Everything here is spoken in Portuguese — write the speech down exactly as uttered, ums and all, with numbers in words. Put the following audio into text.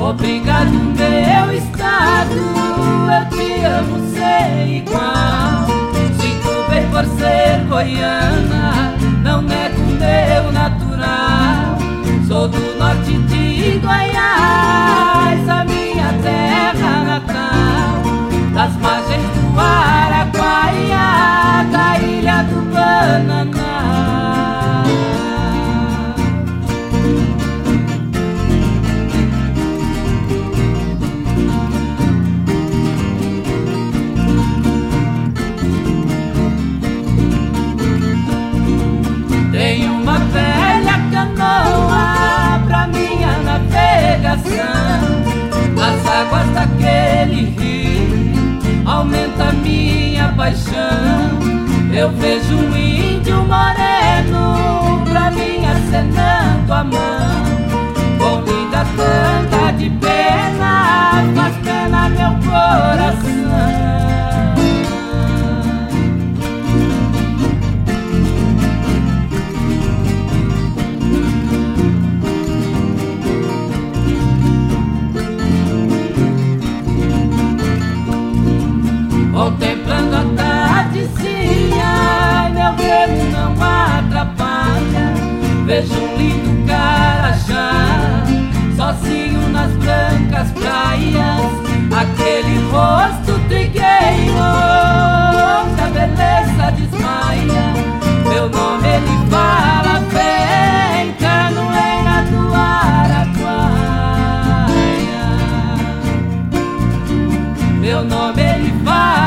Obrigado, meu estado, eu te amo, sei igual. Sinto bem por ser goiana, não nego meu natural. Sou do norte de Goiás, a minha terra natal. Das margens do Araguaia, da ilha do Bananal. Tenho uma velha canoa pra minha navegação. As águas daquele rio aumenta minha paixão. Eu vejo um índio moreno pra mim acenando a mão. Com linda tanta de pena, faz pena meu coração. Contemplando a tardezinha, meu remo não atrapalha. Vejo um lindo carajá, sozinho nas brancas praias. Aquele rosto trigueiro, que a beleza desmaia. Meu nome ele fala, vem, canoeira do Araguaia. Meu nome ele fala.